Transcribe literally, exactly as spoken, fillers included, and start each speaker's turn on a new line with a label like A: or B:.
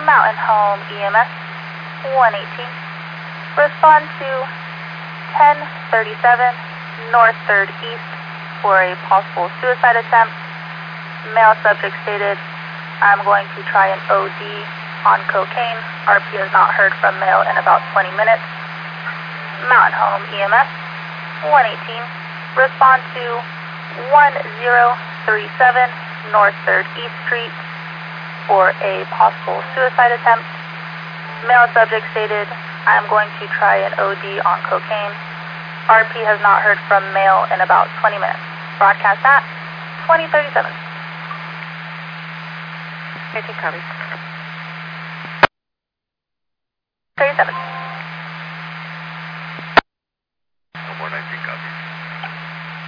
A: Mountain Home E M S one eighteen. Respond to ten thirty-seven North third East for a possible suicide attempt. Male subject stated, I'm going to try an O D on cocaine. R P has not heard from male in about twenty minutes. Mountain Home E M S one eighteen. Respond to one zero three seven North third East Street for a possible suicide attempt. Male subject stated, I am going to try an O D on cocaine. R P has not heard from male in about twenty minutes. Broadcast at twenty thirty-seven. thirteen copy. thirty-seven.